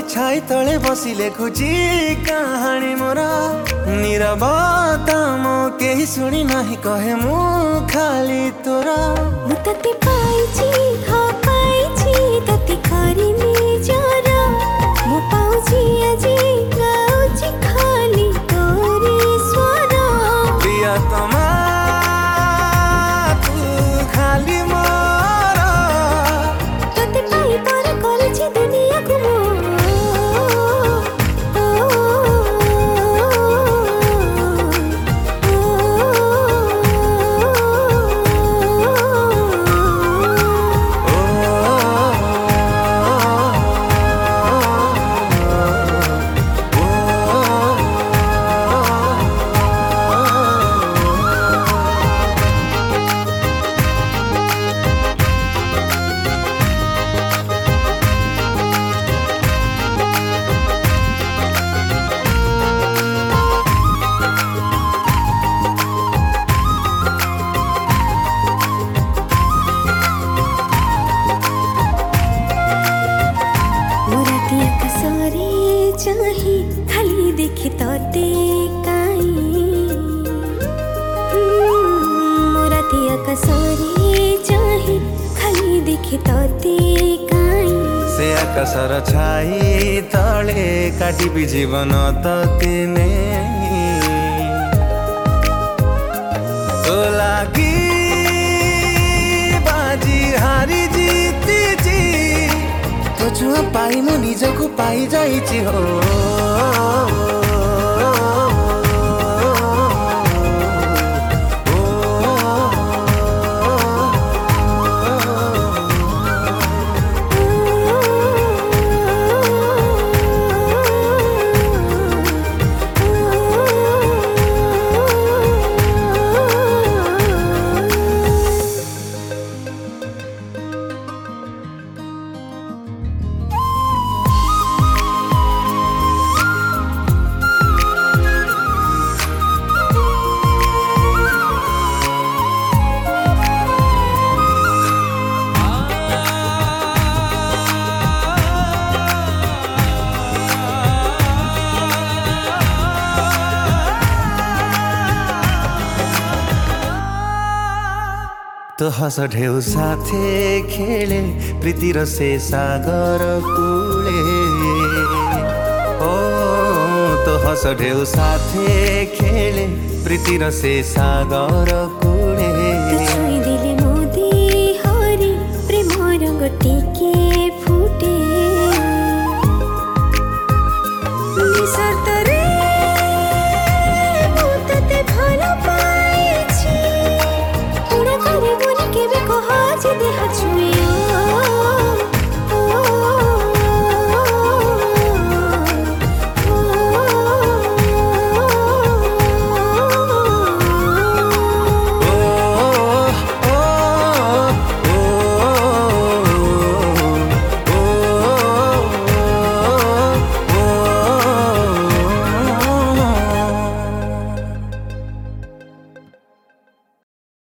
छाई तले बसी लेखुची कहानी मोरा नीरवता मो केही सुनी नाही कहे मु खाली तोरा मुतते पाइची हा पाइची तते करिनी जरा मु पाउची अजी गाउची खाली तोरी स्वर प्रियतमा तू खाली मोरा तते पाइ पर करछि दुनिया को चाही खाली देखी तोते काई मोरातिया कसरी चाही खाली देखी तोते काई से आकाशर छाई तले काटिबी जीवन तते तो लागी बाजी हारी जीती जी तो छुआ पाई मु निजको पाई जाइछि हो तो हस ढेउ साथे खेले प्रीतिर से सागर कूले ओ तो हस ढेउ साथे खेले प्रीतिर से सागर कूले छुई दिले मोदी हरी प्रेमर गोटी के